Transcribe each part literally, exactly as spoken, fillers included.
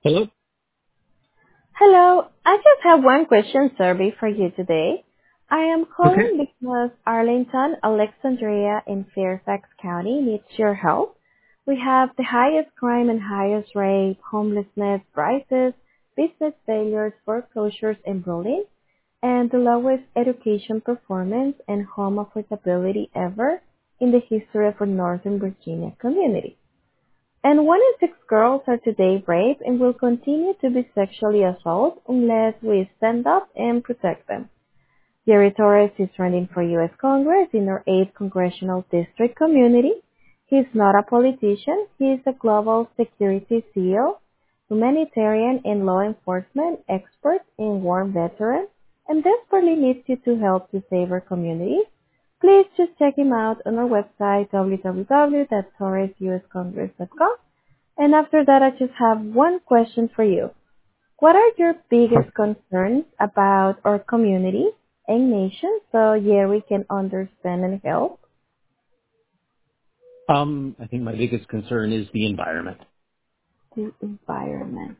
Hello? Hello, I just have one question survey for you today. I am Okay. calling because Arlington, Alexandria, and Fairfax County needs your help. We have the highest crime and highest rate, homelessness prices, business failures, foreclosures, and bullying, and the lowest education performance and home affordability ever in the history of our Northern Virginia community. And one in six girls are today raped and will continue to be sexually assaulted unless we stand up and protect them. Jerry Torres is running for U S Congress in our eighth Congressional District community. He's not a politician. He is a global security C E O, humanitarian and law enforcement expert and war veteran, and desperately needs you to help to save our communities. Please just check him out on our website, w w w dot torres u s congress dot com. And after that, I just have one question for you. What are your biggest concerns about our community and nation so yeah, we can understand and help? Um, I think my biggest concern is the environment. The environment.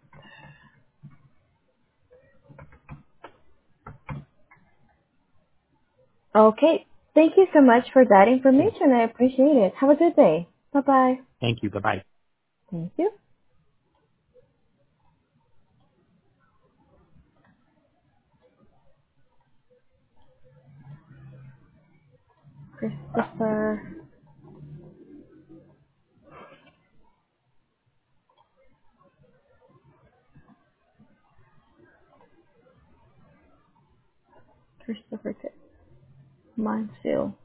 Okay. Thank you so much for that Okay. information. I appreciate it. Have a good day. Bye-bye. Thank you. Bye-bye. Thank you. Christopher. Christopher Mansfield.